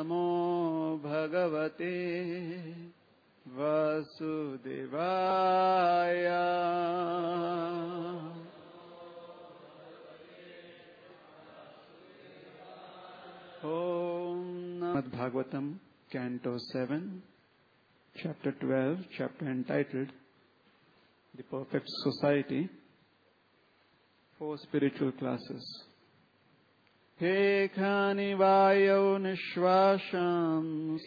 Namo Bhagavate Vasudevaya. Om Namah Bhagavatam, Canto 7, Chapter 12, chapter entitled The Perfect Society, 4 spiritual classes. He khani vayo nishvasham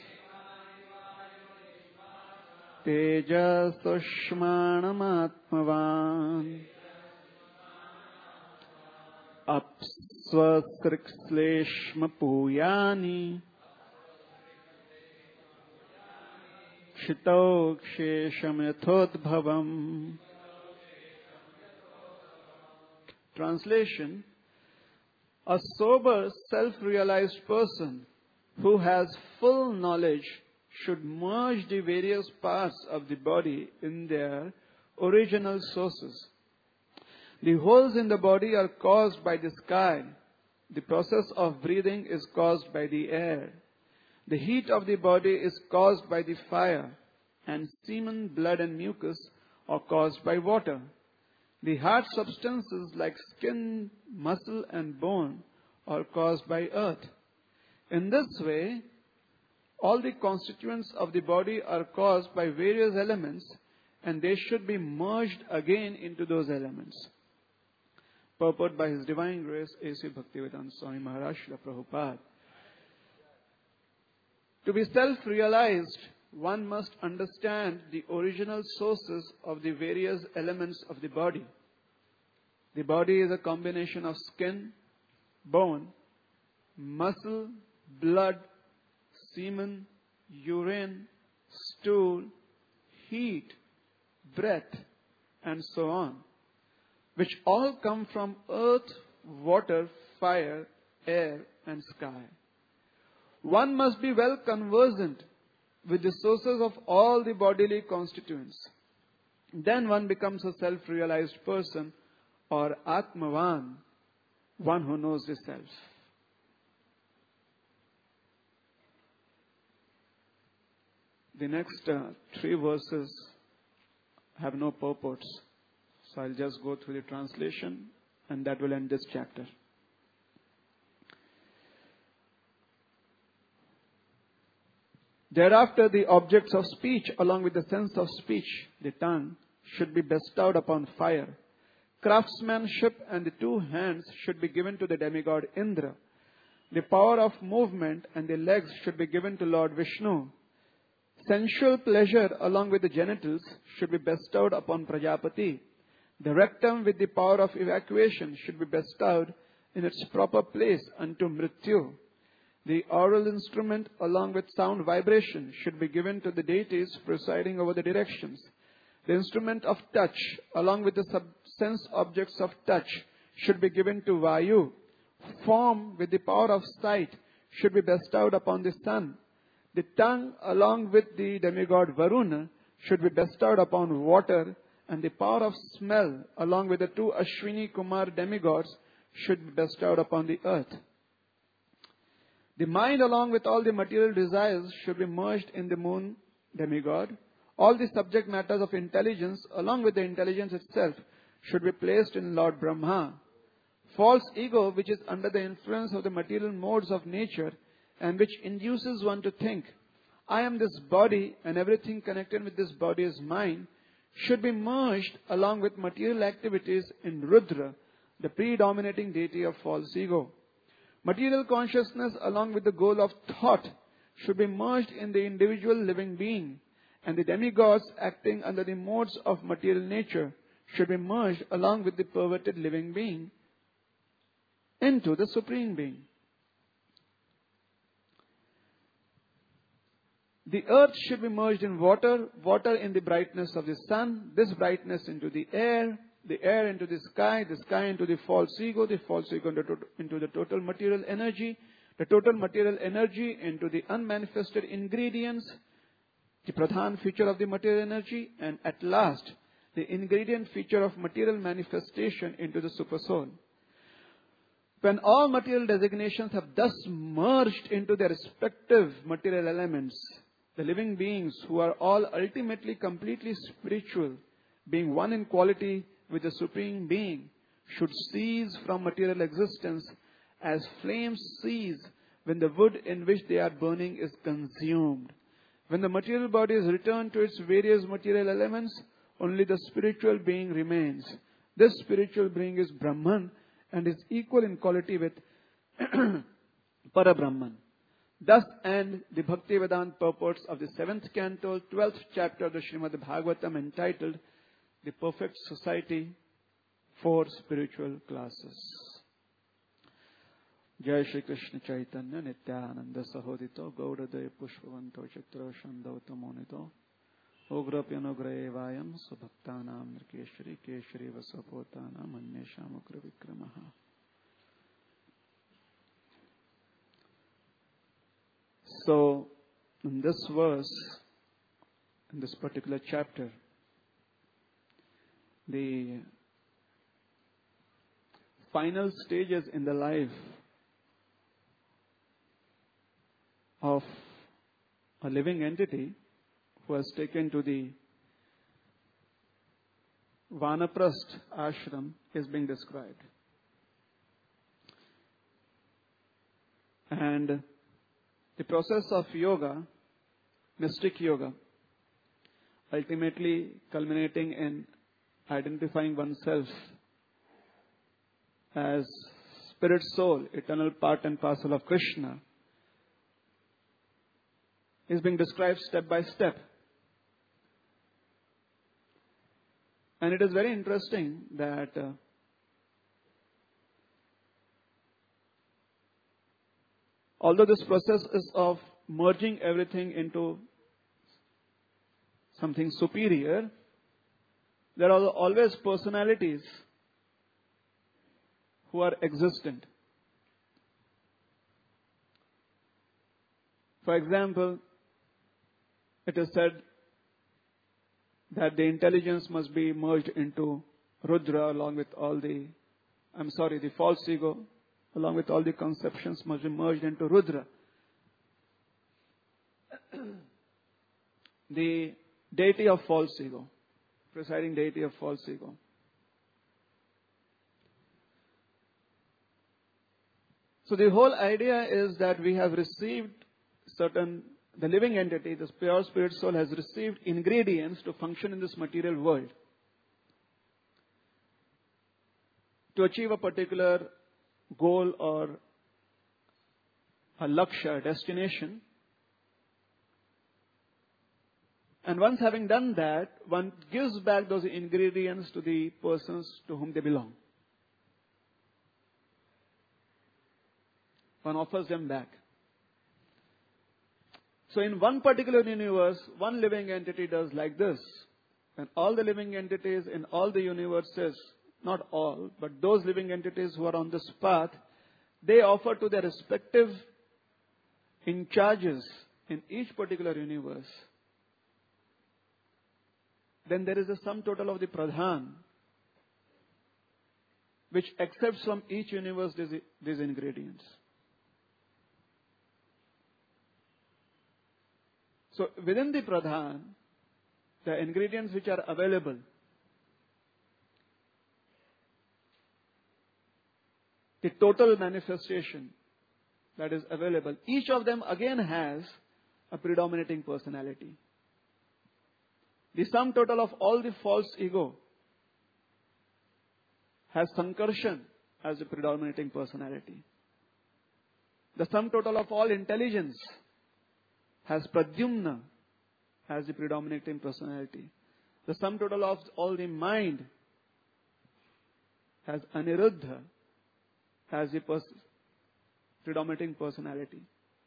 tejas tushmanam atmavan apsvasriksleshma puyani kshitokshesham yathodbhavam. Translation: a sober, self-realized person who has full knowledge should merge the various parts of the body in their original sources. The holes in the body are caused by the sky. The process of breathing is caused by the air. The heat of the body is caused by the fire, and semen, blood and mucus are caused by water. The hard substances like skin, muscle and bone are caused by earth. In this way, all the constituents of the body are caused by various elements, and they should be merged again into those elements. Purport by His Divine Grace A.C. Bhaktivedanta Swami Maharaj Srila Prabhupada. To be self-realized, one must understand the original sources of the various elements of the body. The body is a combination of skin, bone, muscle, blood, semen, urine, stool, heat, breath, and so on, which all come from earth, water, fire, air, and sky. One must be well conversant with the sources of all the bodily constituents. Then one becomes a self-realized person, or Atmavan, one who knows the self. The next 3 verses have no purports, so I'll just go through the translation and that will end this chapter. Thereafter, the objects of speech, along with the sense of speech, the tongue, should be bestowed upon fire. Craftsmanship and the 2 hands should be given to the demigod Indra. The power of movement and the legs should be given to Lord Vishnu. Sensual pleasure along with the genitals should be bestowed upon Prajapati. The rectum with the power of evacuation should be bestowed in its proper place unto Mrityu. The oral instrument along with sound vibration should be given to the deities presiding over the directions. The instrument of touch along with the sense objects of touch should be given to Vayu. Form with the power of sight should be bestowed upon the sun. The tongue along with the demigod Varuna should be bestowed upon water, and the power of smell along with the 2 Ashwini Kumar demigods should be bestowed upon the earth. The mind along with all the material desires should be merged in the moon demigod. All the subject matters of intelligence along with the intelligence itself should be placed in Lord Brahma. False ego, which is under the influence of the material modes of nature and which induces one to think, I am this body and everything connected with this body is mine, should be merged along with material activities in Rudra, the predominating deity of false ego. Material consciousness along with the goal of thought should be merged in the individual living being, and the demigods acting under the modes of material nature should be merged along with the perverted living being into the Supreme Being. The earth should be merged in water, water in the brightness of the sun, this brightness into the air into the sky into the false ego into the total material energy, the total material energy into the unmanifested ingredients, the pradhan feature of the material energy, and at last, the ingredient feature of material manifestation into the supersoul. When all material designations have thus merged into their respective material elements, the living beings, who are all ultimately completely spiritual, being one in quality with the Supreme Being, should cease from material existence as flames cease when the wood in which they are burning is consumed. When the material body is returned to its various material elements, only the spiritual being remains. This spiritual being is Brahman and is equal in quality with Parabrahman. Thus end the Bhaktivedanta purports of the 7th canto, 12th chapter of the Srimad Bhagavatam, entitled The Perfect Society for Spiritual Classes. Jai Shri Krishna Chaitanya Nityananda Sahodito Gaudadaya Pushpavanto Chitra Shandauta Monito Ugrapyanugraye Vayam Subhaktanam Nirkeshri Keshri Vasapotanam Anyeshamugra Vikramaha. So, in this verse, in this particular chapter, the final stages in the life of a living entity who has taken to the Vanaprastha ashram is being described. And the process of yoga, mystic yoga, ultimately culminating in identifying oneself as spirit soul, eternal part and parcel of Krishna, is being described step by step. And it is very interesting that although this process is of merging everything into something superior, there are always personalities who are existent. For example, it is said that the intelligence must be merged into Rudra along with all the false ego, along with all the conceptions must be merged into Rudra. The deity of false ego, presiding deity of false ego. So the whole idea is that we have received the living entity, this pure spirit soul, has received ingredients to function in this material world. To achieve a particular goal or a lakshya, destination. And once having done that, one gives back those ingredients to the persons to whom they belong. One offers them back. So in one particular universe, one living entity does like this. And all the living entities in all the universes, not all, but those living entities who are on this path, they offer to their respective in charges in each particular universe. Then there is a sum total of the pradhan, which accepts from each universe these ingredients. So within the pradhan, the ingredients which are available, the total manifestation that is available, each of them again has a predominating personality. The sum total of all the false ego has Sankarshan as the predominating personality. The sum total of all intelligence has Pradyumna as the predominating personality. The sum total of all the mind has Aniruddha as the predominating personality.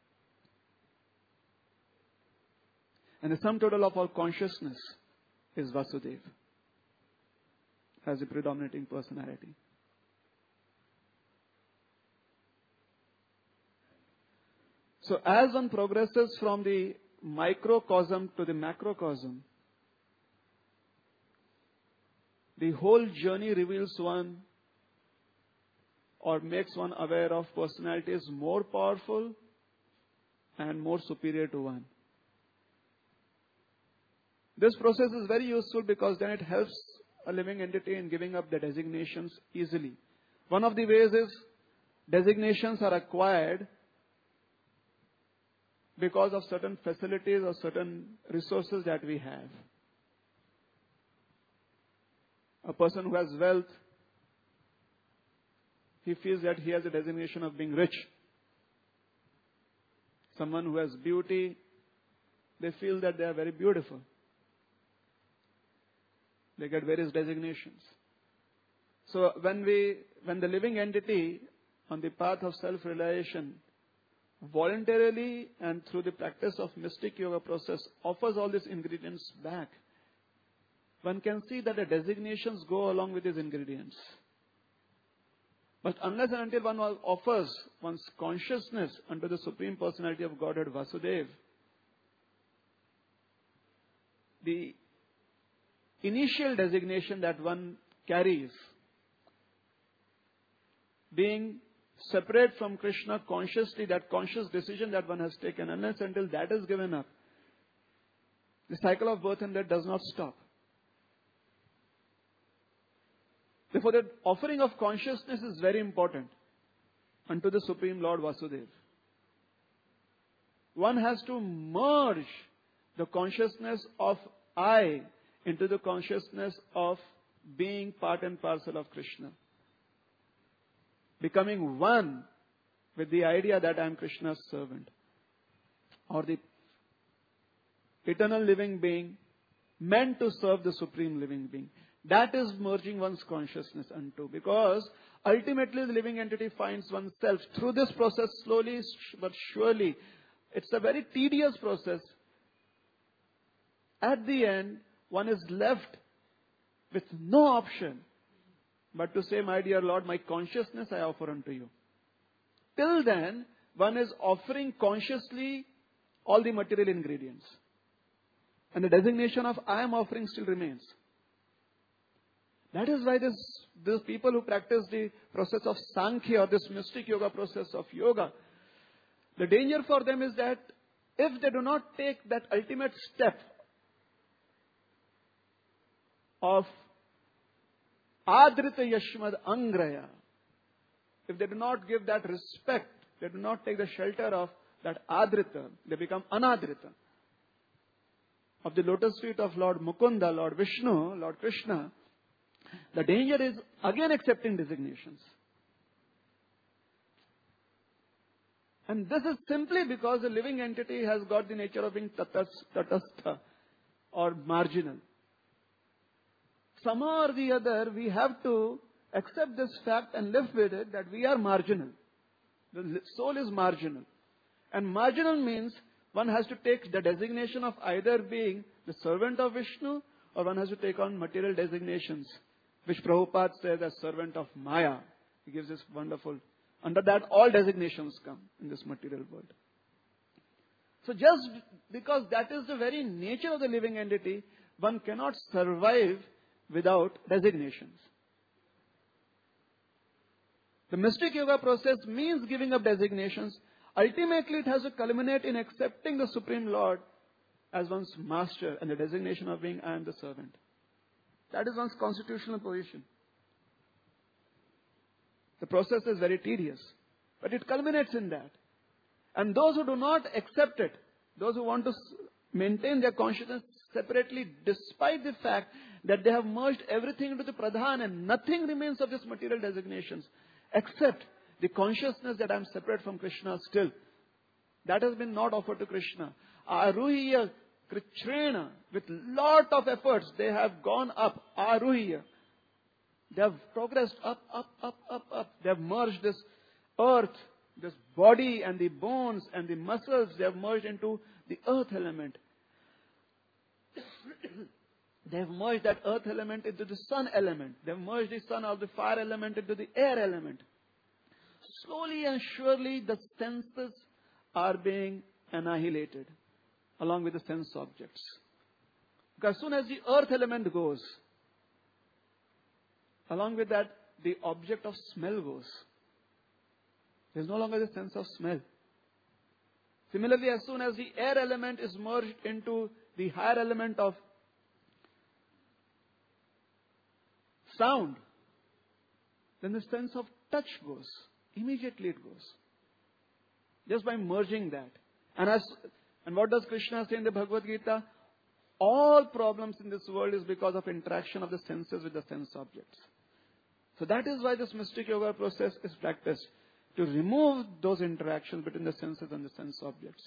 And the sum total of all consciousness is Vasudeva as the predominating personality. So as one progresses from the microcosm to the macrocosm, the whole journey reveals one or makes one aware of personality is more powerful and more superior to one. This process is very useful because then it helps a living entity in giving up the designations easily. One of the ways is designations are acquired because of certain facilities or certain resources that we have. A person who has wealth, he feels that he has a designation of being rich. Someone who has beauty, they feel that they are very beautiful. They get various designations. So when the living entity on the path of self-realization voluntarily and through the practice of mystic yoga process offers all these ingredients back, one can see that the designations go along with these ingredients. But unless and until one offers one's consciousness unto the Supreme Personality of Godhead Vasudeva, the initial designation that one carries, being separate from Krishna consciously, that conscious decision that one has taken, unless until that is given up, the cycle of birth and death does not stop. Therefore, the offering of consciousness is very important unto the Supreme Lord Vasudeva. One has to merge the consciousness of I into the consciousness of being part and parcel of Krishna. Becoming one with the idea that I am Krishna's servant, or the eternal living being meant to serve the Supreme Living Being. That is merging one's consciousness unto, because ultimately the living entity finds oneself through this process slowly but surely. It's a very tedious process. At the end, one is left with no option but to say, my dear Lord, my consciousness I offer unto you. Till then, one is offering consciously all the material ingredients. And the designation of I am offering still remains. That is why these people who practice the process of Sankhya, or this mystic yoga process of yoga, the danger for them is that if they do not take that ultimate step of Adrita Yashmad Angraya, if they do not give that respect, they do not take the shelter of that Adrita, they become Anadrita. Of the lotus feet of Lord Mukunda, Lord Vishnu, Lord Krishna, the danger is again accepting designations. And this is simply because the living entity has got the nature of being tatastha or marginal. Somehow or the other, we have to accept this fact and live with it that we are marginal. The soul is marginal. And marginal means one has to take the designation of either being the servant of Vishnu, or one has to take on material designations, which Prabhupada says as servant of Maya. He gives this wonderful, under that all designations come in this material world. So just because that is the very nature of the living entity, one cannot survive without designations. The mystic yoga process means giving up designations. Ultimately, it has to culminate in accepting the Supreme Lord as one's master and the designation of being I am the servant. That is one's constitutional position. The process is very tedious, but it culminates in that. And those who do not accept it, those who want to maintain their consciousness separately, despite the fact that they have merged everything into the Pradhan and nothing remains of these material designations, except the consciousness that I am separate from Krishna still. That has been not offered to Krishna. Aruhiya Krichrena, with lot of efforts, they have gone up. Aruhiya. They have progressed up. They have merged this earth, this body and the bones and the muscles, they have merged into the earth element. They have merged that earth element into the sun element. They have merged the sun of the fire element into the air element. Slowly and surely the senses are being annihilated along with the sense objects. Because as soon as the earth element goes, along with that the object of smell goes. There's no longer the sense of smell. Similarly, as soon as the air element is merged into the higher element of sound, then the sense of touch goes. Immediately it goes. Just by merging that. And what does Krishna say in the Bhagavad Gita? All problems in this world is because of interaction of the senses with the sense objects. So that is why this mystic yoga process is practiced, to remove those interactions between the senses and the sense objects.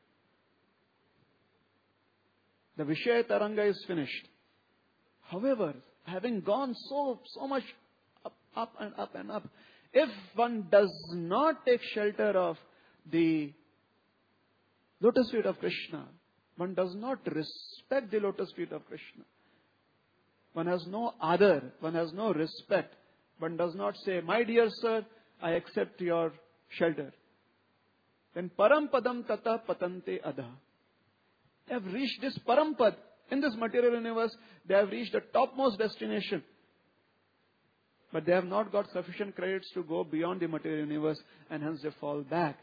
The Vishaya Taranga is finished. However, having gone so much up and up and up, if one does not take shelter of the lotus feet of Krishna, one does not respect the lotus feet of Krishna, one has no adar, one has no respect, one does not say, my dear sir, I accept your shelter, then param padam tata patante adha. They have reached this parampad in this material universe. They have reached the topmost destination. But they have not got sufficient credits to go beyond the material universe, and hence they fall back.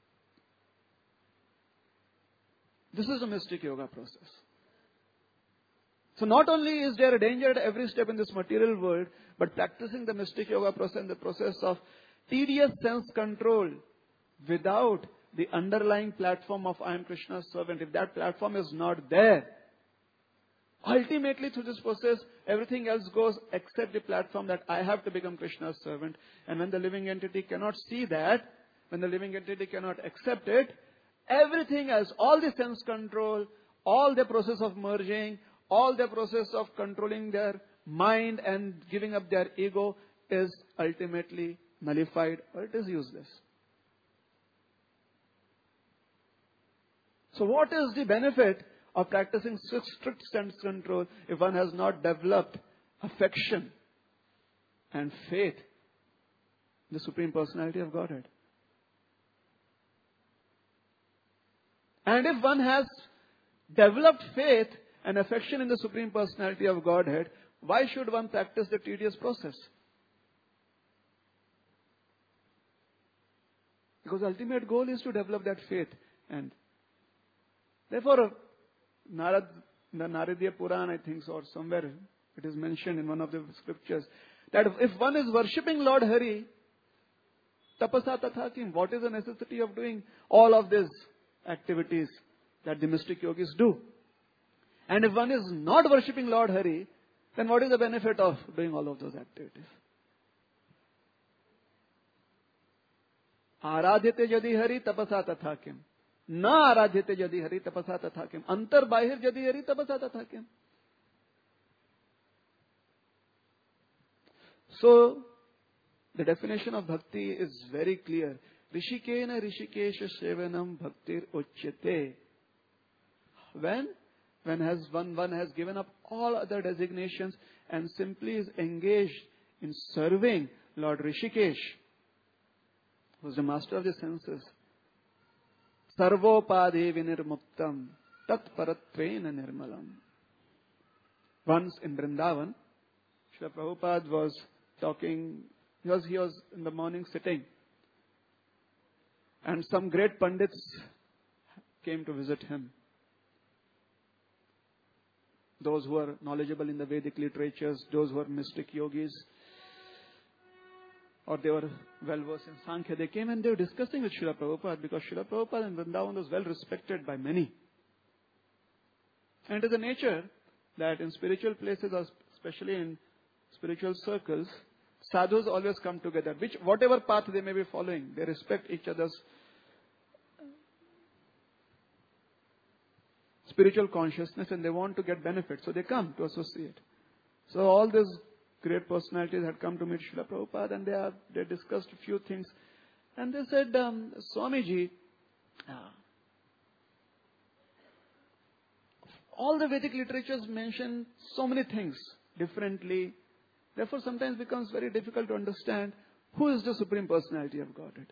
This is a mystic yoga process. So not only is there a danger at every step in this material world, but practicing the mystic yoga process and the process of tedious sense control without the underlying platform of I am Krishna's servant, if that platform is not there, ultimately through this process, everything else goes except the platform that I have to become Krishna's servant. And when the living entity cannot see that, when the living entity cannot accept it, everything else, all the sense control, all the process of merging, all the process of controlling their mind and giving up their ego is ultimately nullified, or it is useless. So what is the benefit of practicing strict sense control if one has not developed affection and faith in the Supreme Personality of Godhead? And if one has developed faith and affection in the Supreme Personality of Godhead, why should one practice the tedious process? Because the ultimate goal is to develop that faith. And therefore, the Naradiya Puran, I think, or somewhere it is mentioned in one of the scriptures, that if one is worshipping Lord Hari, tapasa tatha kim, what is the necessity of doing all of these activities that the mystic yogis do? And if one is not worshipping Lord Hari, then what is the benefit of doing all of those activities? Aradhyate jadi Hari tapasa tatha kim. Na aradhyate jadi Hari tapasa tatha kim. Antar bahir jadi Hari tapasa tatha kim. So, the definition of bhakti is very clear. Rishikena rishikesha sevanam bhaktir uchyate. When one has given up all other designations and simply is engaged in serving Lord Rishikesh, who is the master of the senses. Sarvopade vinirmuktam tat paratvena nirmalam. Once in Vrindavan, Srila Prabhupada was talking, he was in the morning sitting, and some great Pandits came to visit him. Those who are knowledgeable in the Vedic literatures, those who are mystic yogis, or they were well versed in Sankhya, they came and they were discussing with Srila Prabhupada, because Srila Prabhupada in Vrindavan was well respected by many. And it is a nature that in spiritual places, or especially in spiritual circles, sadhus always come together. Whatever path they may be following, they respect each other's spiritual consciousness and they want to get benefit. So they come to associate. So all these great personalities had come to meet Srila Prabhupada, and they discussed a few things. And they said, Swamiji, all the Vedic literatures mention so many things differently. Therefore, sometimes it becomes very difficult to understand who is the Supreme Personality of Godhead.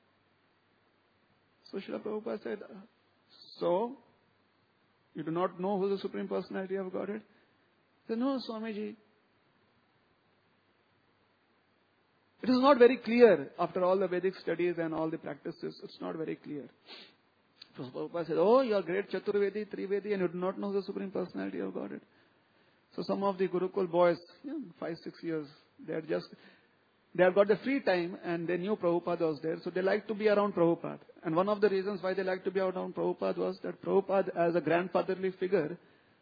So Srila Prabhupada said, so, you do not know who is the Supreme Personality of Godhead? He said, no, Swamiji. It is not very clear after all the Vedic studies and all the practices. It's not very clear. So Prabhupada said, oh, you are great Chaturvedi, Trivedi, and you do not know the Supreme Personality of Godhead. So some of the Gurukul boys, 5, 6 years, they have got the free time and they knew Prabhupada was there. So they liked to be around Prabhupada. And one of the reasons why they liked to be around Prabhupada was that Prabhupada, as a grandfatherly figure,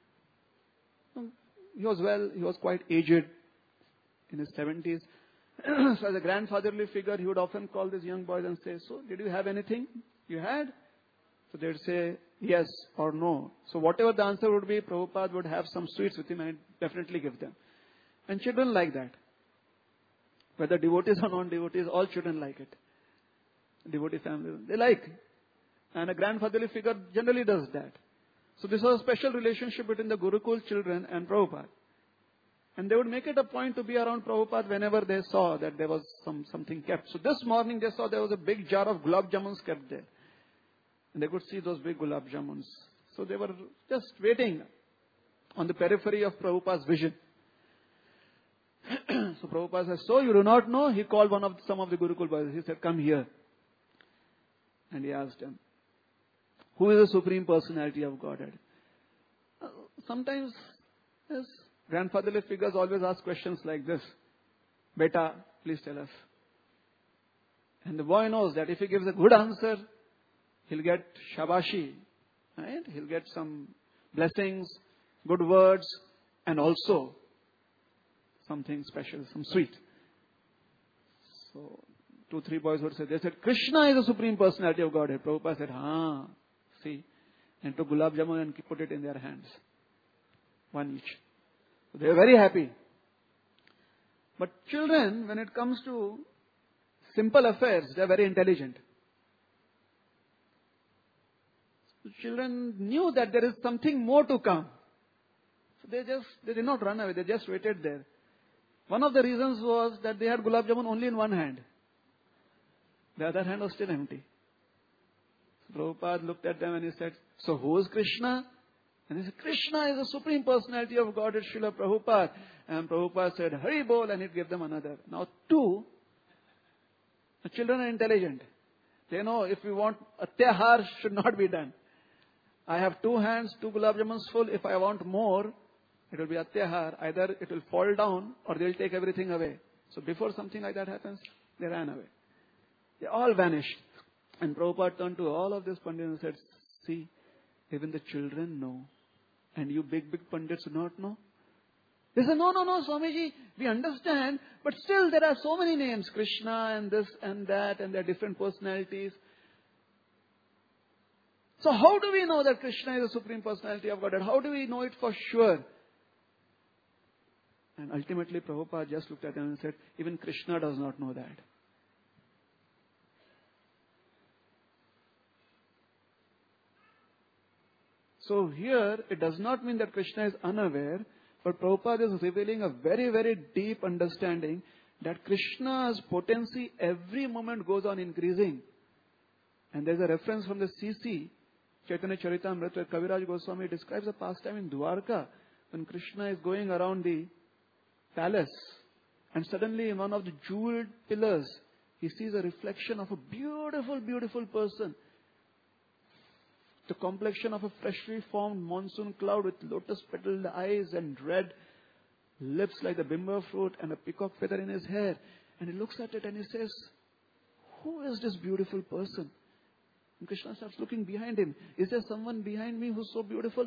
he was quite aged, in his 70s. So as a grandfatherly figure, he would often call these young boys and say, so did you have anything you had? So they would say yes or no. So whatever the answer would be, Prabhupada would have some sweets with him and definitely give them. And children like that. Whether devotees or non-devotees, all children like it. Devotee families, they like. And a grandfatherly figure generally does that. So this was a special relationship between the Gurukul children and Prabhupada. And they would make it a point to be around Prabhupada whenever they saw that there was something kept. So this morning they saw there was a big jar of gulab jamuns kept there. And they could see those big gulab jamuns. So they were just waiting on the periphery of Prabhupada's vision. So Prabhupada says, so you do not know? He called some of the Gurukul boys. He said, come here. And he asked them, who is the Supreme Personality of Godhead? Sometimes, yes, grandfatherly figures always ask questions like this. Beta, please tell us. And the boy knows that if he gives a good answer, he'll get shabashi. Right? He'll get some blessings, good words, and also something special, some sweet. So 2, 3 boys would say, they said, Krishna is the Supreme Personality of Godhead. Prabhupada said, see. And took gulab jamun and put it in their hands. One each. So they were very happy. But children, when it comes to simple affairs, they are very intelligent. So children knew that there is something more to come. So they did not run away, they just waited there. One of the reasons was that they had gulab jamun only in one hand. The other hand was still empty. So Prabhupada looked at them and he said, so who is Krishna? And he said, Krishna is the Supreme Personality of Godhead, Srila Prabhupada. And Prabhupada said, Hari Bol, and he gave them another. Now the children are intelligent. They know if we want, atyahar should not be done. I have 2 hands, 2 gulab jamuns full. If I want more, it will be atyahar. Either it will fall down or they will take everything away. So before something like that happens, they ran away. They all vanished. And Prabhupada turned to all of these pandits and said, see, even the children know. And you big pandits do not know? They said, no, Swamiji, we understand. But still there are so many names. Krishna and this and that and their different personalities. So how do we know that Krishna is the Supreme Personality of Godhead? How do we know it for sure? And ultimately Prabhupada just looked at them and said, even Krishna does not know that. So here, it does not mean that Krishna is unaware, but Prabhupada is revealing a very, very deep understanding that Krishna's potency every moment goes on increasing. And there's a reference from the CC, Chaitanya Charitamrita, where Kaviraj Goswami describes a pastime in Dwarka, when Krishna is going around the palace, and suddenly in one of the jeweled pillars, he sees a reflection of a beautiful, beautiful person. The complexion of a freshly formed monsoon cloud with lotus-petaled eyes and red lips like the bimba fruit and a peacock feather in his hair. And he looks at it and he says, who is this beautiful person? And Krishna starts looking behind him. Is there someone behind me who's so beautiful?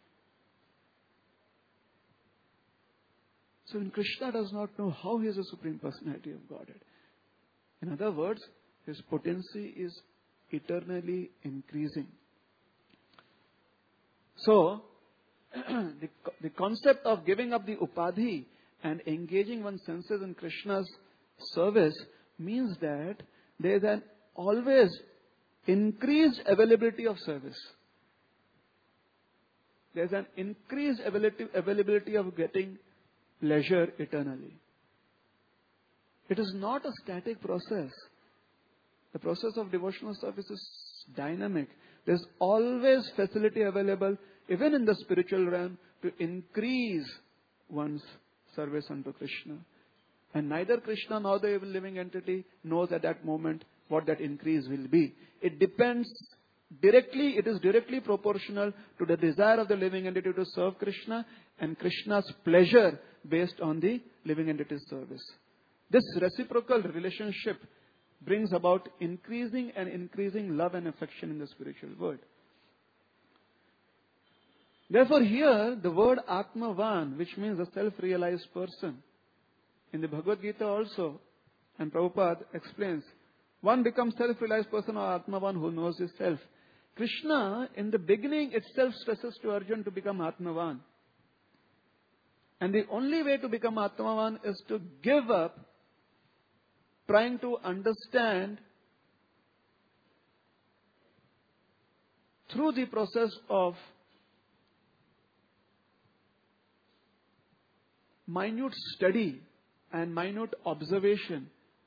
So when Krishna does not know how he is the Supreme Personality of Godhead, in other words, his potency is eternally increasing. So, the concept of giving up the upadhi and engaging one's senses in Krishna's service means that there is an always increased availability of service. There is an increased availability of getting pleasure eternally. It is not a static process. The process of devotional service is dynamic. There's always facility available, even in the spiritual realm, to increase one's service unto Krishna. And neither Krishna nor the living entity knows at that moment what that increase will be. It depends directly, it is directly proportional to the desire of the living entity to serve Krishna and Krishna's pleasure based on the living entity's service. This reciprocal relationship brings about increasing and increasing love and affection in the spiritual world. Therefore here the word Atmavan, which means a self-realized person, in the Bhagavad Gita also, and Prabhupada explains, one becomes self-realized person or Atmavan who knows his self. Krishna in the beginning itself stresses to Arjuna to become Atmavan. And the only way to become Atmavan is to give up trying to understand through the process of minute study and minute observation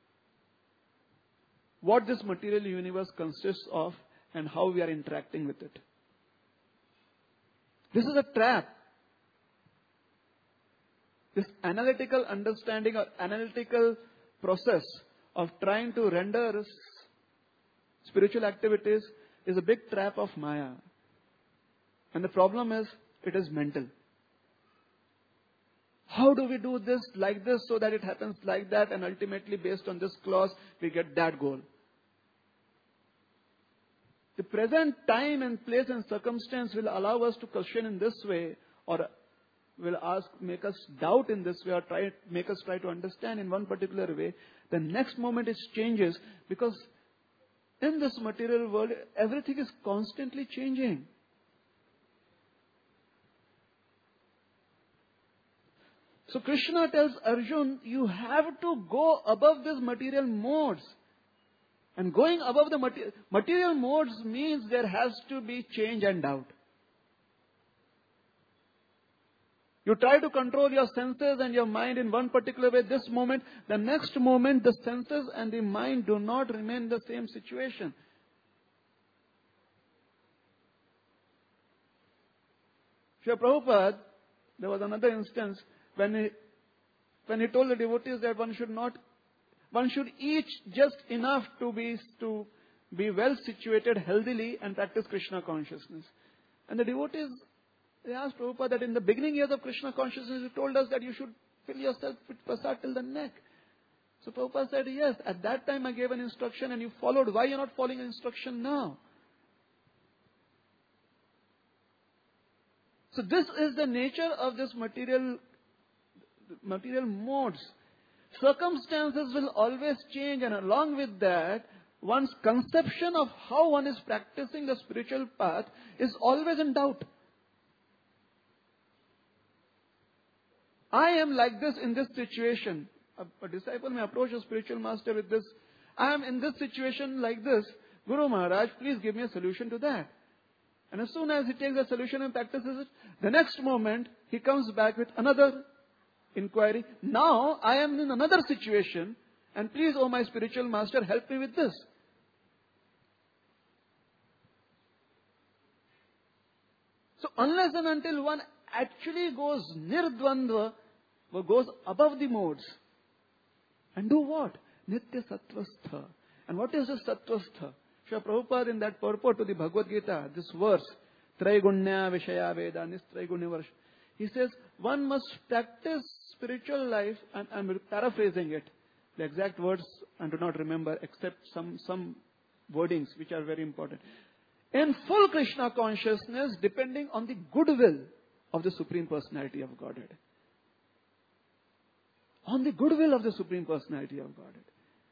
what this material universe consists of and how we are interacting with it. This is a trap. This analytical understanding or analytical process of trying to render spiritual activities is a big trap of Maya. And the problem is, it is mental. How do we do this like this so that it happens like that, and ultimately based on this clause we get that goal? The present time and place and circumstance will allow us to question in this way, or will make us doubt in this way, or make us try to understand in one particular way. The next moment it changes, because in this material world everything is constantly changing. So Krishna tells Arjuna, you have to go above these material modes. And going above the material modes means there has to be change and doubt. You try to control your senses and your mind in one particular way this moment. The next moment, the senses and the mind do not remain the same situation. Srila Prabhupada, there was another instance when he told the devotees that one should eat just enough to be well situated healthily and practice Krishna consciousness. And the devotees, they asked Prabhupada that in the beginning years of Krishna consciousness, you told us that you should fill yourself with prasad till the neck. So Prabhupada said, yes, at that time I gave an instruction and you followed. Why are you not following an instruction now? So this is the nature of this material modes. Circumstances will always change, and along with that, one's conception of how one is practicing the spiritual path is always in doubt. I am like this in this situation. A disciple may approach a spiritual master with this. I am in this situation like this. Guru Maharaj, please give me a solution to that. And as soon as he takes the solution and practices it, the next moment he comes back with another inquiry. Now I am in another situation, and please, oh my spiritual master, help me with this. So unless and until one actually goes nirdvandva, goes above the modes, and do what? Nitya sattvastha. And what is the sattvastha? Srila Prabhupada in that purport to the Bhagavad Gita, this verse, Traigunya Vishaya Veda, Nistraigunya Varsha, he says, one must practice spiritual life, and I'm paraphrasing it. The exact words I do not remember, except some wordings which are very important. In full Krishna consciousness, depending on the goodwill of the Supreme Personality of Godhead. On the goodwill of the Supreme Personality of Godhead.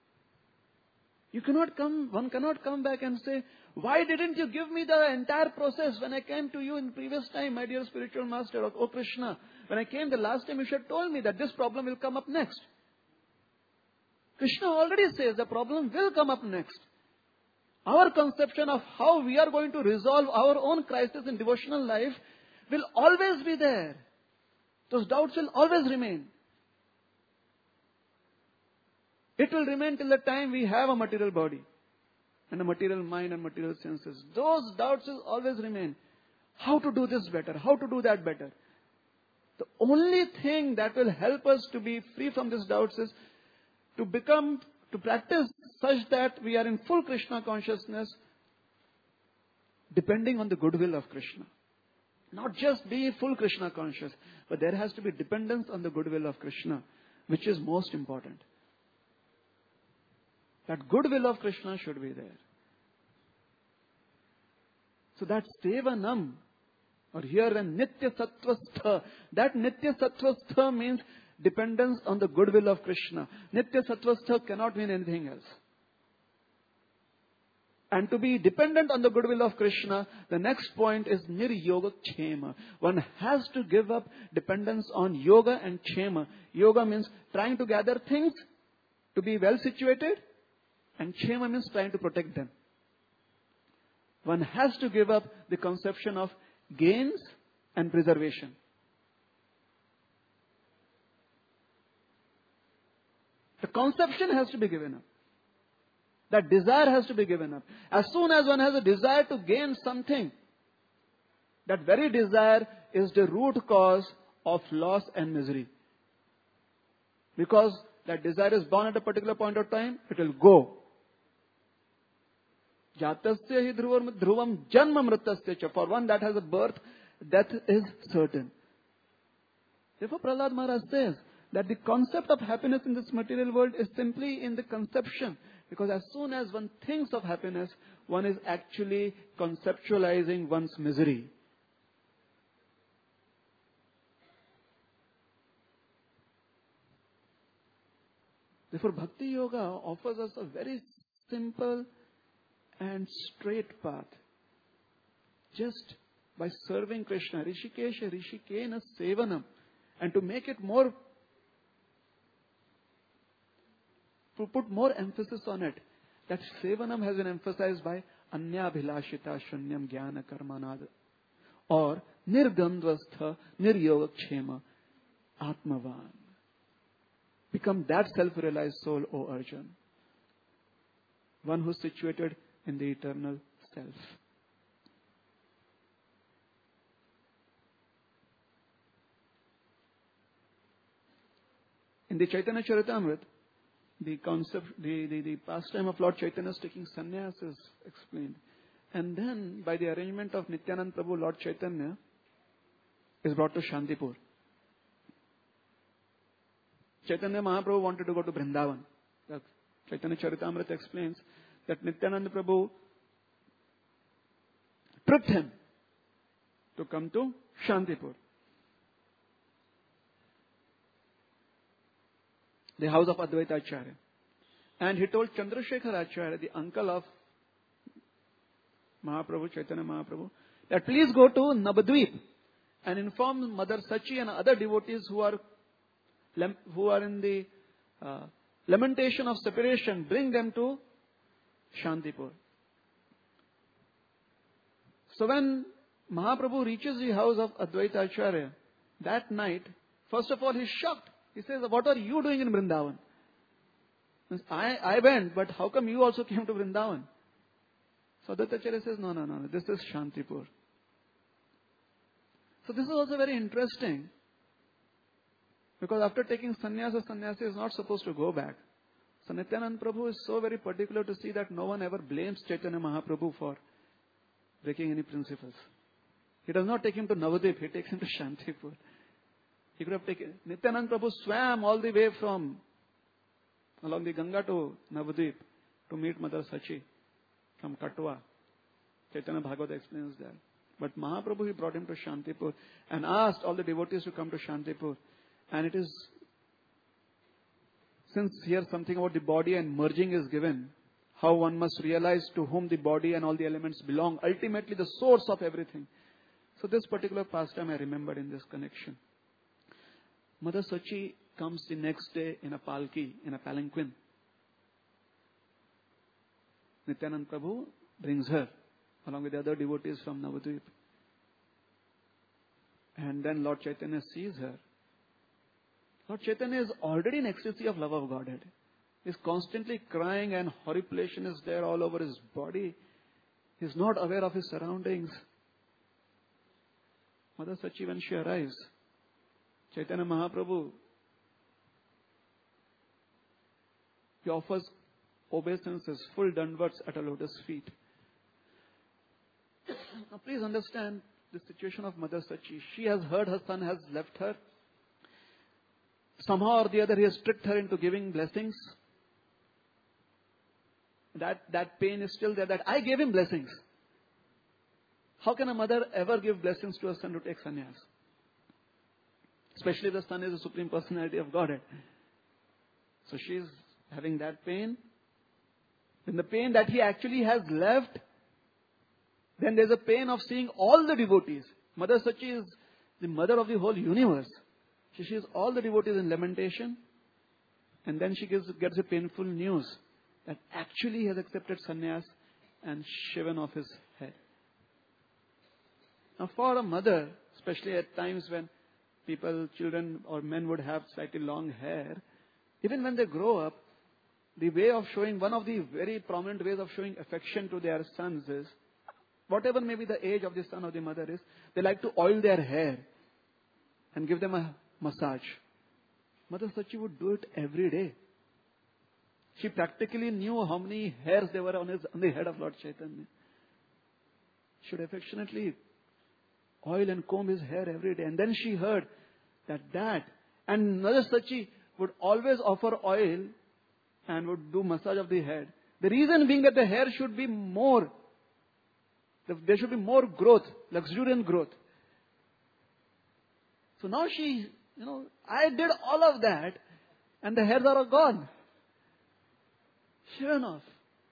One cannot come back and say, why didn't you give me the entire process when I came to you in previous time, my dear spiritual master, or, oh Krishna, when I came the last time you should have told me that this problem will come up next. Krishna already says the problem will come up next. Our conception of how we are going to resolve our own crisis in devotional life will always be there. Those doubts will always remain. It will remain till the time we have a material body and a material mind and material senses. Those doubts will always remain. How to do this better? How to do that better? The only thing that will help us to be free from these doubts is to practice such that we are in full Krishna consciousness, depending on the goodwill of Krishna. Not just be full Krishna conscious, but there has to be dependence on the goodwill of Krishna, which is most important. That goodwill of Krishna should be there. So that Sevanam, or here when Nitya Sattvastha, that Nitya Sattvastha means dependence on the goodwill of Krishna. Nitya Sattvastha cannot mean anything else. And to be dependent on the goodwill of Krishna, the next point is Niryoga Kshema. One has to give up dependence on yoga and kshema. Yoga means trying to gather things to be well situated, and kshema means trying to protect them. One has to give up the conception of gains and preservation. The conception has to be given up. That desire has to be given up. As soon as one has a desire to gain something, that very desire is the root cause of loss and misery. Because that desire is born at a particular point of time, it will go. Jatasya hi dhruvam janma mritasya cha. For one that has a birth, death is certain. Therefore Prahlad Maharaj says that the concept of happiness in this material world is simply in the conception. Because as soon as one thinks of happiness, one is actually conceptualizing one's misery. Therefore, Bhakti Yoga offers us a very simple and straight path. Just by serving Krishna, Rishikesha Rishikena Sevanam. And to make it more, to put more emphasis on it, that Sevanam has been emphasized by Anya Bhilashita Shunyam Jnana Karmanad, or Nirgandvastha Niryoga Kshema Atmavan. Become that self-realized soul, O Arjun. One who is situated in the eternal self. In the Chaitanya Charitamrita, the concept, the pastime of Lord Chaitanya's taking sannyas is explained. And then, by the arrangement of Nityanand Prabhu, Lord Chaitanya is brought to Shantipur. Chaitanya Mahaprabhu wanted to go to Vrindavan. The Chaitanya Charitamrita explains that Nityanand Prabhu tricked him to come to Shantipur, the house of Advaita Acharya. And he told Chandrasekhar Acharya, the uncle of Mahaprabhu, Chaitanya Mahaprabhu, that please go to Navadvip and inform Mother Sachi and other devotees who are in the lamentation of separation, bring them to Shantipur. So when Mahaprabhu reaches the house of Advaita Acharya, that night, first of all, he's shocked. He says, what are you doing in Vrindavan? I went, but how come you also came to Vrindavan? So Advaita Acharya says, no, this is Shantipur. So this is also very interesting. Because after taking sannyasa is not supposed to go back. So Nityanand Prabhu is so very particular to see that no one ever blames Chaitanya Mahaprabhu for breaking any principles. He does not take him to Navadvip, he takes him to Shantipur. He could have taken, Nityanand Prabhu swam all the way from along the Ganga to Navadvip to meet Mother Sachi from Katwa. Chaitanya Bhagavata explains that. But Mahaprabhu, he brought him to Shantipur and asked all the devotees to come to Shantipur. And it is, since here something about the body and merging is given, how one must realize to whom the body and all the elements belong, ultimately the source of everything. So this particular pastime I remembered in this connection. Mother Sachi comes the next day in a palki, in a palanquin. Nityanand Prabhu brings her along with the other devotees from Navadvip. And then Lord Chaitanya sees her. Lord Chaitanya is already in ecstasy of love of Godhead. He is constantly crying and horripilation is there all over his body. He is not aware of his surroundings. Mother Sachi, when she arrives, Chaitanya Mahaprabhu, he offers obeisances, full dandavats at her lotus feet. Now please understand the situation of Mother Sachi. She has heard her son has left her. Somehow or the other he has tricked her into giving blessings. That pain is still there, that I gave him blessings. How can a mother ever give blessings to a son to take sannyas? Especially if the son is the Supreme Personality of Godhead. So she is having that pain. Then the pain that he actually has left. Then there's a pain of seeing all the devotees. Mother Sachi is the mother of the whole universe. She sees all the devotees in lamentation. And then she gets a painful news that actually he has accepted sannyas and shaven off his head. Now for a mother, especially at times when people, children or men would have slightly long hair, even when they grow up, the way of showing, one of the very prominent ways of showing affection to their sons is, whatever may be the age of the son or the mother is, they like to oil their hair and give them a massage. Mother Sachi would do it every day. She practically knew how many hairs there were on the head of Lord Chaitanya. She would affectionately oil and comb his hair every day. And then she heard that and Mother Sachi would always offer oil and would do massage of the head. The reason being that the hair should be more, there should be more growth, luxuriant growth. So now she, I did all of that and the hairs are all gone. Shaven off.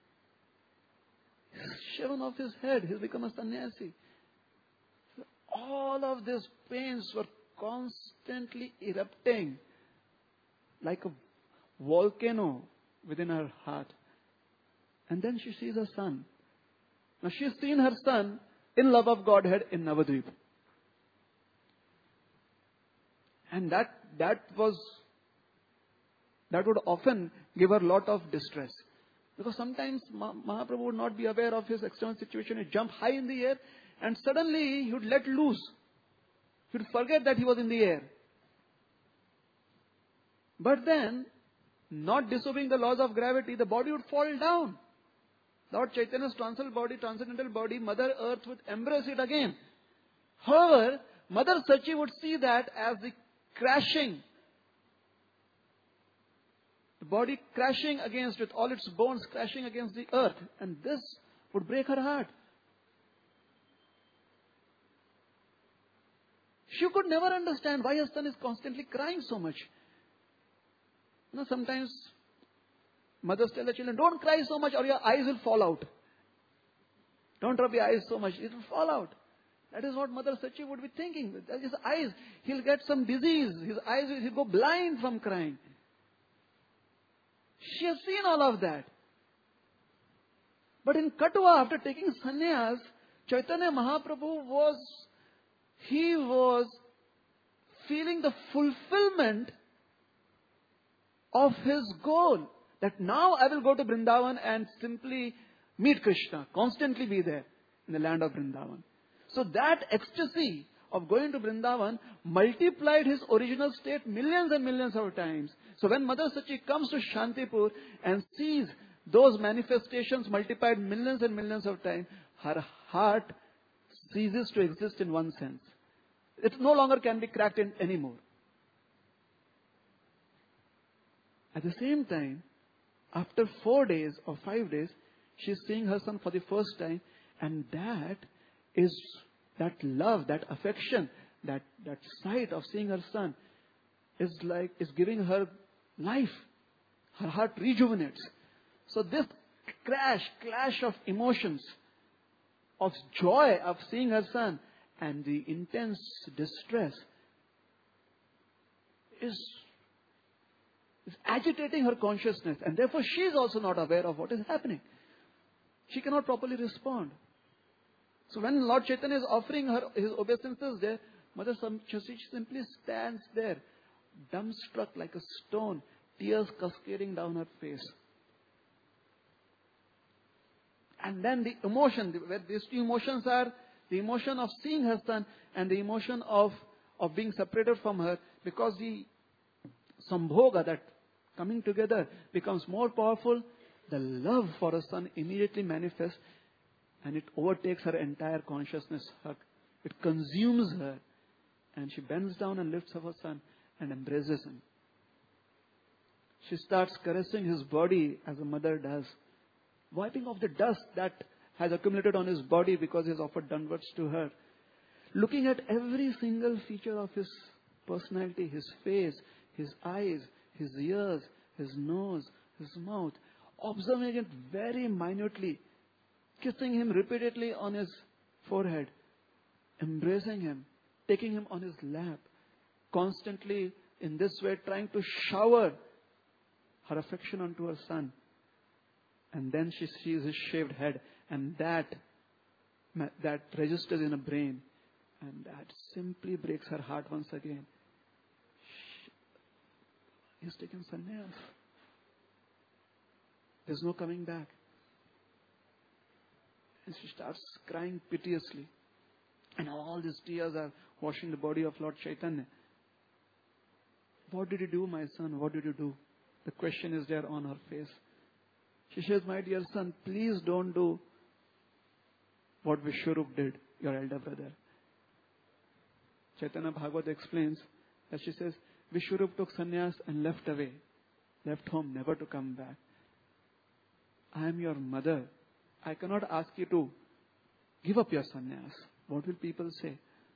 Shaven off his head. He's become a sannyasi. So all of these pains were constantly erupting like a volcano within her heart. And then she sees her son. Now she's seen her son in love of Godhead in Navadvip. And that would often give her a lot of distress. Because sometimes Mahaprabhu would not be aware of his external situation. He'd jump high in the air and suddenly he would let loose. He would forget that he was in the air. But then, not disobeying the laws of gravity, the body would fall down. Lord Chaitanya's transcendental body, Mother Earth would embrace it again. However, Mother Sachi would see that as the crashing, the body crashing against, with all its bones crashing against the earth. And this would break her heart. She could never understand why her son is constantly crying so much. Sometimes mothers tell the children, don't cry so much or your eyes will fall out. Don't rub your eyes so much, it will fall out. That is what Mother Sachi would be thinking. His eyes, he'll get some disease. His eyes, he'll go blind from crying. She has seen all of that. But in Katwa, after taking sannyas, Chaitanya Mahaprabhu was feeling the fulfillment of his goal. That now I will go to Vrindavan and simply meet Krishna, constantly be there in the land of Vrindavan. So that ecstasy of going to Vrindavan multiplied his original state millions and millions of times. So when Mother Sachi comes to Shantipur and sees those manifestations multiplied millions and millions of times, her heart ceases to exist in one sense. It no longer can be cracked in anymore. At the same time, after 4 days or 5 days, she is seeing her son for the first time, and that love, that affection, that sight of seeing her son is giving her life. Her heart rejuvenates. So this clash of emotions, of joy of seeing her son and the intense distress is agitating her consciousness, and therefore she is also not aware of what is happening. She cannot properly respond. So when Lord Chaitanya is offering her his obeisances there, Mother Sachi simply stands there, dumbstruck like a stone, tears cascading down her face. And then the emotion, where these two emotions are, the emotion of seeing her son and the emotion of of being separated from her, because the sambhoga, that coming together, becomes more powerful, the love for her son immediately manifests and it overtakes her entire consciousness. It consumes her, and she bends down and lifts up her son and embraces him. She starts caressing his body as a mother does, wiping off the dust that has accumulated on his body because he has offered danvats to her. Looking at every single feature of his personality, his face, his eyes, his ears, his nose, his mouth, observing it very minutely, kissing him repeatedly on his forehead, embracing him, taking him on his lap, constantly in this way trying to shower her affection onto her son. And then she sees his shaved head, and that registers in her brain, and that simply breaks her heart once again. He's taken sannyas. There's no coming back. And she starts crying piteously. And all these tears are washing the body of Lord Chaitanya. What did you do, my son? What did you do? The question is there on her face. She says, my dear son, please don't do what Vishwarup did, your elder brother. Chaitanya Bhagavat explains that she says, Vishwarup took sannyas and left away, left home, never to come back. I am your mother. I cannot ask you to give up your sannyas. What will people say?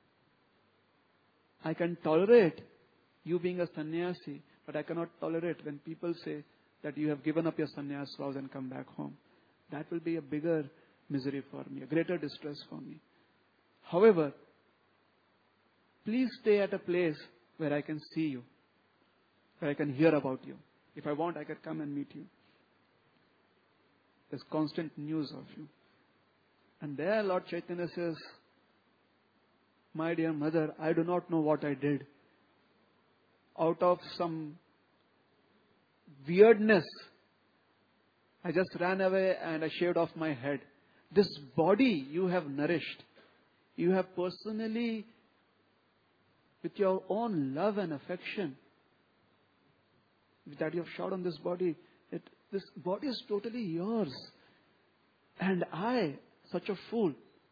I can tolerate you being a sannyasi, but I cannot tolerate when people say that you have given up your sannyas vows and come back home. That will be a bigger misery for me, a greater distress for me. However, please stay at a place where I can see you, where I can hear about you. If I want, I can come and meet you. There's constant news of you. And there Lord Chaitanya says, my dear mother, I do not know what I did. Out of some weirdness, I just ran away and I shaved off my head. This body you have nourished. You have personally, with your own love and affection that you have showered on this body, this body is totally yours. And I, such a fool,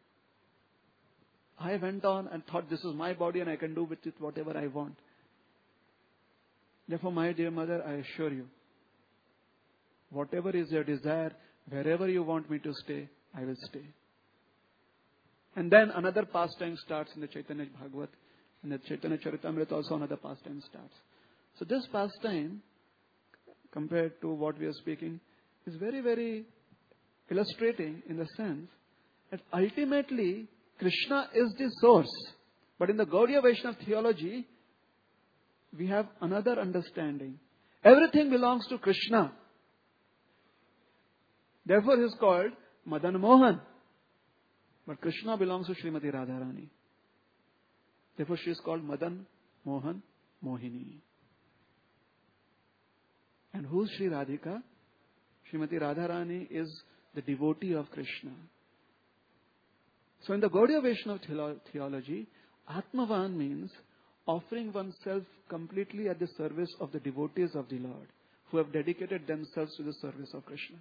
I went on and thought this is my body and I can do with it whatever I want. Therefore, my dear mother, I assure you, whatever is your desire, wherever you want me to stay, I will stay. And then another pastime starts in the Chaitanya Bhagavat. In the Chaitanya Charitamrita also another pastime starts. So this pastime, compared to what we are speaking, is very, very illustrating in the sense that ultimately Krishna is the source. But in the Gaudiya Vaishnava theology, we have another understanding. Everything belongs to Krishna. Therefore he is called Madan Mohan. But Krishna belongs to Srimati Radharani. Therefore she is called Madan Mohan Mohini. And who is Sri Radhika? Srimati Radharani is the devotee of Krishna. So in the Gaudiya Vaishnava theology, Atmavan means offering oneself completely at the service of the devotees of the Lord, who have dedicated themselves to the service of Krishna.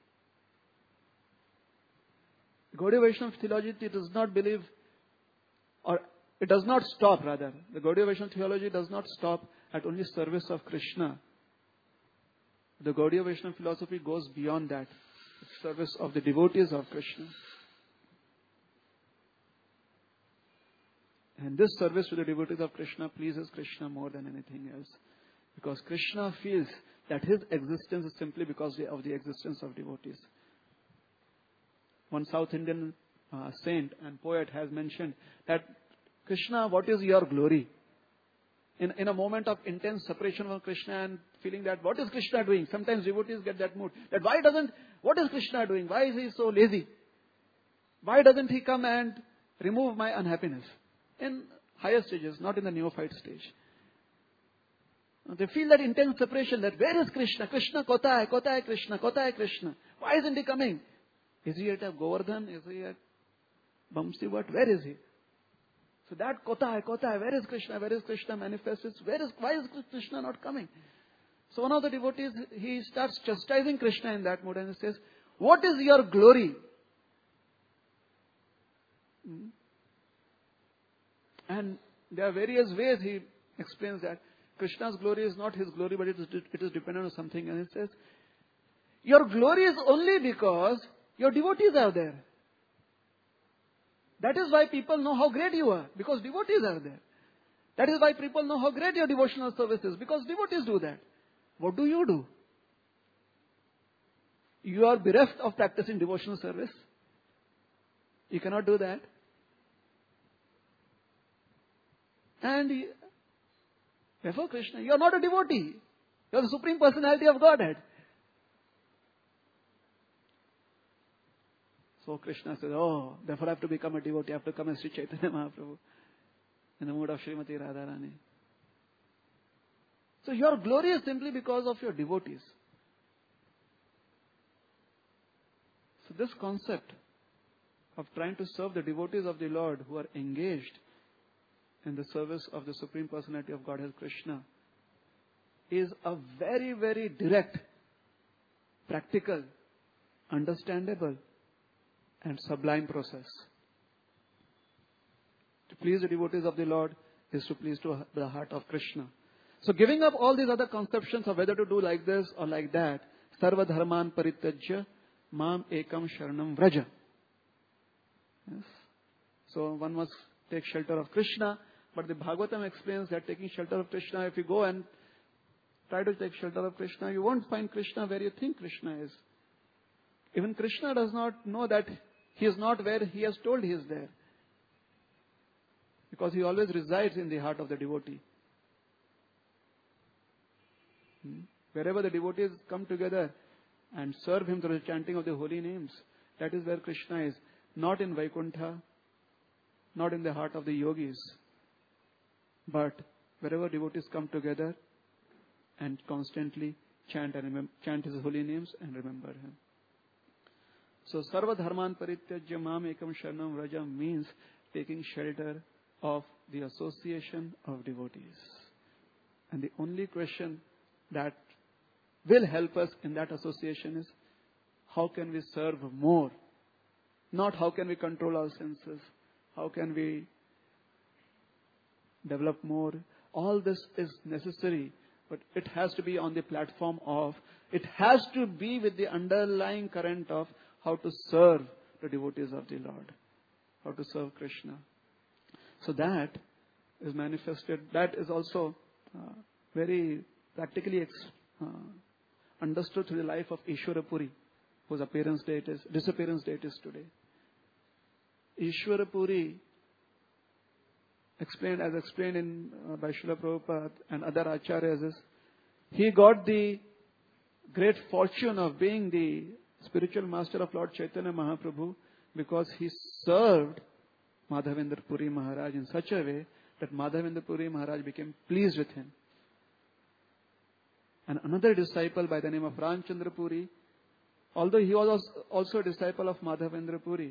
The Gaudiya Vaishnava theology, it does not believe, or it does not stop rather. The Gaudiya Vaishnava theology does not stop at only service of Krishna. The Gaudiya Vaishnava philosophy goes beyond that. It's service of the devotees of Krishna. And this service to the devotees of Krishna pleases Krishna more than anything else. Because Krishna feels that his existence is simply because of the existence of devotees. One South Indian saint and poet has mentioned that, Krishna, what is your glory? In a moment of intense separation from Krishna and feeling that, what is Krishna doing? Sometimes devotees get that mood. That what is Krishna doing? Why is he so lazy? Why doesn't he come and remove my unhappiness? In higher stages, not in the neophyte stage. They feel that intense separation, that where is Krishna? Krishna kota hai Krishna, kota hai Krishna. Why isn't he coming? Is he at Govardhan? Is he at Bamsi? What? Where is he? So that Kotai, where is Krishna? Where is Krishna manifests? Why is Krishna not coming? So one of the devotees, he starts chastising Krishna in that mood and he says, what is your glory? And there are various ways he explains that. Krishna's glory is not his glory, but it is dependent on something. And he says, your glory is only because your devotees are there. That is why people know how great you are, because devotees are there. That is why people know how great your devotional service is, because devotees do that. What do? You are bereft of practicing devotional service. You cannot do that. And therefore, Krishna, you are not a devotee. You are the Supreme Personality of Godhead. So Krishna says, oh, therefore I have to become a devotee. I have to come as Sri Chaitanya Mahaprabhu in the mood of Srimati Radharani. So your glory is simply because of your devotees. So this concept of trying to serve the devotees of the Lord who are engaged in the service of the Supreme Personality of Godhead Krishna is a very, very direct, practical, understandable and sublime process. To please the devotees of the Lord is to please to the heart of Krishna. So giving up all these other conceptions of whether to do like this or like that, sarva dharman parityajya mam ekam sharanam vraja. Yes. So one must take shelter of Krishna, but the Bhagavatam explains that taking shelter of Krishna, if you go and try to take shelter of Krishna, you won't find Krishna where you think Krishna is. Even Krishna does not know that he is not where he has told he is there. Because he always resides in the heart of the devotee. Wherever the devotees come together and serve him through the chanting of the holy names, that is where Krishna is. Not in Vaikuntha, not in the heart of the yogis, but wherever devotees come together and constantly chant his holy names and remember him. So, sarva dharman parityajya mam ekam sharanam vraja means taking shelter of the association of devotees. And the only question that will help us in that association is, how can we serve more? Not how can we control our senses, how can we develop more. All this is necessary, but it has to be on the platform of, it has to be with the underlying current of how to serve the devotees of the Lord, how to serve Krishna. So that is manifested, that is also very practically understood through the life of Ishwara Puri, whose disappearance date is today. Ishwara Puri, explained in by Srila Prabhupada and other acharyas, is he got the great fortune of being the spiritual master of Lord Chaitanya Mahaprabhu because he served Madhavendra Puri Maharaj in such a way that Madhavendra Puri Maharaj became pleased with him. And another disciple by the name of Ramchandra Puri, although he was also a disciple of Madhavendra Puri,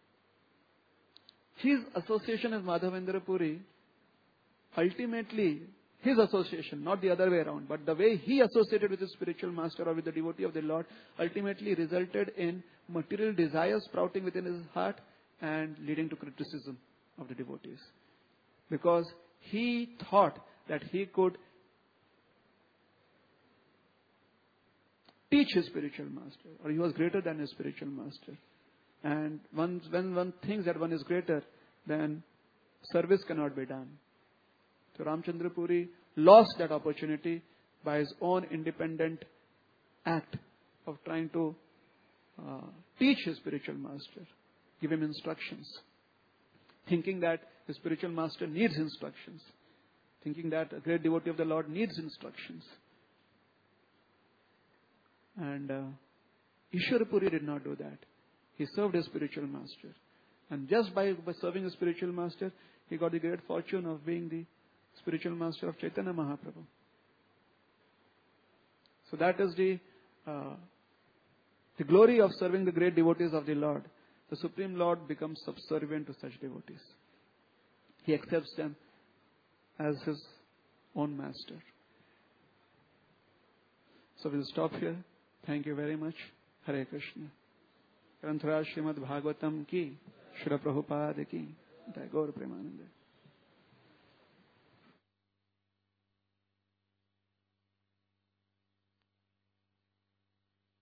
his association with Madhavendra Puri, ultimately, his association, not the other way around, but the way he associated with his spiritual master or with the devotee of the Lord, ultimately resulted in material desires sprouting within his heart and leading to criticism of the devotees. Because he thought that he could teach his spiritual master, or he was greater than his spiritual master. And when one thinks that one is greater, then service cannot be done. So Ramchandra Puri lost that opportunity by his own independent act of trying to teach his spiritual master, give him instructions, thinking that his spiritual master needs instructions, thinking that a great devotee of the Lord needs instructions. And Ishwara Puri did not do that. He served his spiritual master. And just by serving his spiritual master, he got the great fortune of being the spiritual master of Chaitanya Mahaprabhu. So that is the glory of serving the great devotees of the Lord. The Supreme Lord becomes subservient to such devotees. He accepts them as his own master. So we'll stop here. Thank you very much. Hare Krishna. ग्रंथराज Shrimad Bhagavatam की, श्री प्रभुपाद की, जय गौर प्रेमानंद।